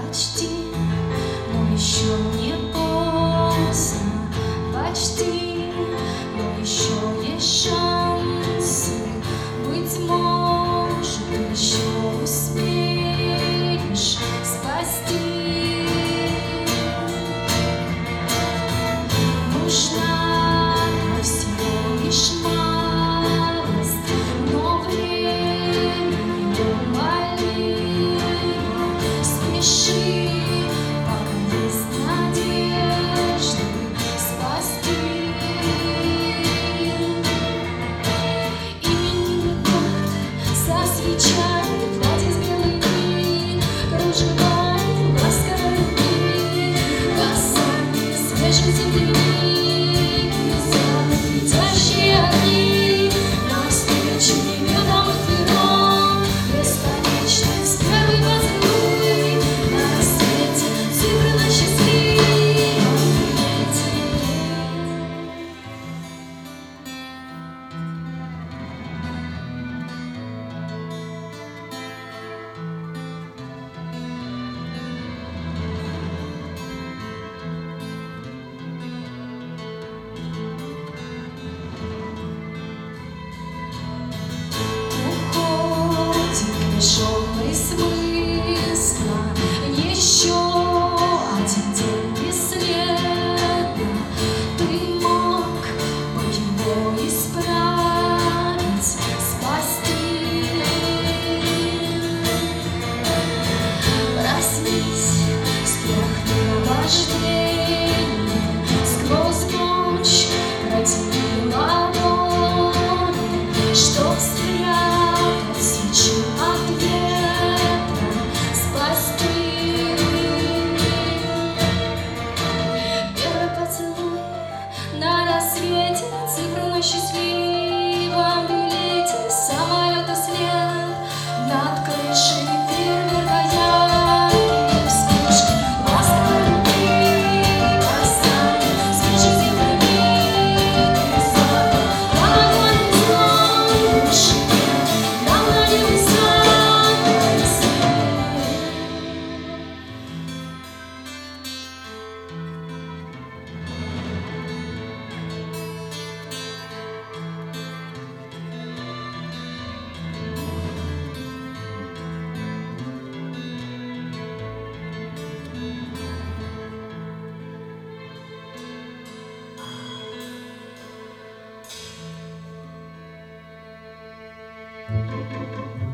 почти, но еще не поздно. Почти, но еще есть шансы. Быть может, еще успеешь спасти. Нужна всего лишь малость, но время неумолимо. Спеши, пока есть надежда спасти. Именинный торт со свечами, платье с белыми кружевами, ласковой руки, касание свежей земли. Лишённый смысла, еще один день бесследно. Ты мог бы его исправить, спасти. Проснись, стряхни наваждение, сквозь ночь протяни ладони, чтоб спрятать свечу от ветра, спасти. Первый поцелуй на рассвете, цифры на счастливом билете, самолета след над крышей фейерверка, яркие вспышки, ласковой руки, касание свежей земли, запах огонь звон души. Thank you.